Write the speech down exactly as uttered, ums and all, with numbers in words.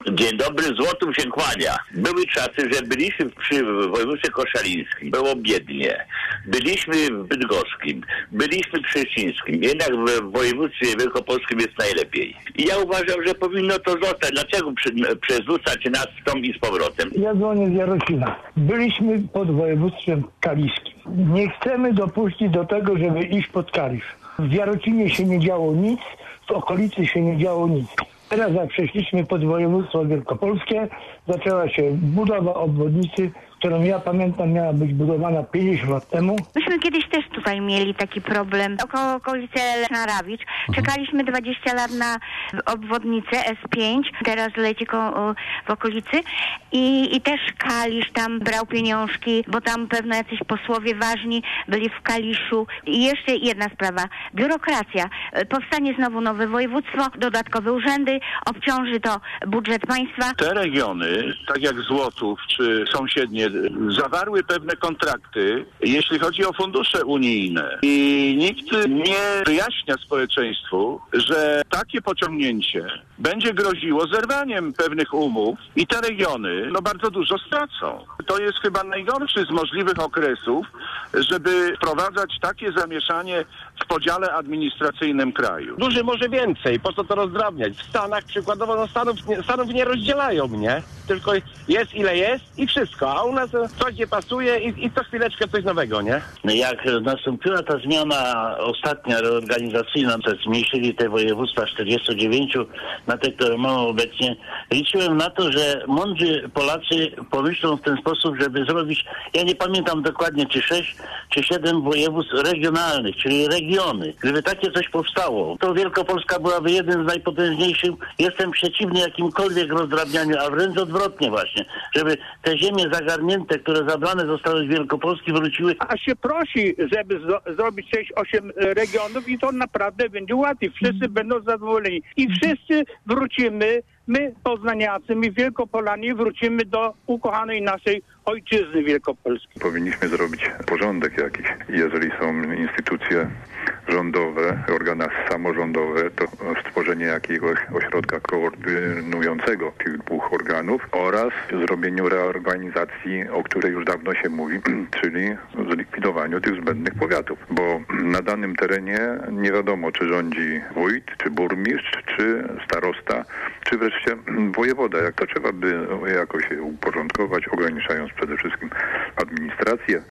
Dzień dobry, złotów się kłania. Były czasy, że byliśmy przy województwie koszalińskim, było biednie. Byliśmy w bydgoskim, byliśmy w szczecińskim, jednak w województwie wielkopolskim jest najlepiej. I ja uważam, że powinno to zostać. Dlaczego przy, przerzucać nas w tą i z powrotem? Ja dzwonię z Jarocina. Byliśmy pod województwem kaliskim. Nie chcemy dopuścić do tego, żeby iść pod Kalisz. W Jarocinie się nie działo nic, w okolicy się nie działo nic. Teraz jak przeszliśmy pod województwo wielkopolskie, zaczęła się budowa obwodnicy, którą ja pamiętam miała być budowana pięćdziesiąt lat temu. Myśmy kiedyś też tutaj mieli taki problem. Około okolicy Leszna-Rawicz. Czekaliśmy dwadzieścia lat na obwodnicę S pięć. Teraz leci ko- w okolicy. I, I też Kalisz tam brał pieniążki, bo tam pewno jacyś posłowie ważni byli w Kaliszu. I jeszcze jedna sprawa. Biurokracja. Powstanie znowu nowe województwo, dodatkowe urzędy. Obciąży to budżet państwa. Te regiony, tak jak Złotów czy sąsiednie, zawarły pewne kontrakty, jeśli chodzi o fundusze unijne. I nikt nie wyjaśnia społeczeństwu, że takie pociągnięcie będzie groziło zerwaniem pewnych umów i te regiony no bardzo dużo stracą. To jest chyba najgorszy z możliwych okresów, żeby wprowadzać takie zamieszanie w podziale administracyjnym kraju. Duży może więcej, po co to rozdrabniać? W Stanach przykładowo no Stanów, Stanów nie rozdzielają, nie? Tylko jest ile jest i wszystko, a u nas coś nie pasuje i, i co chwileczkę coś nowego, nie? Jak nastąpiła ta zmiana ostatnia, reorganizacyjna, to zmniejszyli te województwa z czterdziestu dziewięciu na te, które mamy obecnie, liczyłem na to, że mądrzy Polacy pomyślą w ten sposób, żeby zrobić, ja nie pamiętam dokładnie, czy sześć, czy siedem województw regionalnych, czyli regiony. Gdyby takie coś powstało, to Wielkopolska byłaby jeden z najpotężniejszych. Jestem przeciwny jakimkolwiek rozdrabnianiu, a wręcz odwrotnie właśnie, żeby te ziemie zagarnięte, które zabrane zostały z Wielkopolski, wróciły. A się prosi, żeby zro- zrobić sześć osiem regionów i to naprawdę będzie łatwiej. Wszyscy będą zadowoleni. I wszyscy wrócimy, my poznaniacy, my Wielkopolanie wrócimy do ukochanej naszej ojczyzny wielkopolskiej. Powinniśmy zrobić porządek jakiś. Jeżeli są instytucje rządowe, organy samorządowe, to stworzenie jakiegoś ośrodka koordynującego tych dwóch organów oraz zrobieniu reorganizacji, o której już dawno się mówi, czyli zlikwidowaniu tych zbędnych powiatów. Bo na danym terenie nie wiadomo, czy rządzi wójt, czy burmistrz, czy starosta, czy wreszcie wojewoda. Jak to trzeba by jakoś uporządkować, ograniczając przede wszystkim administrację.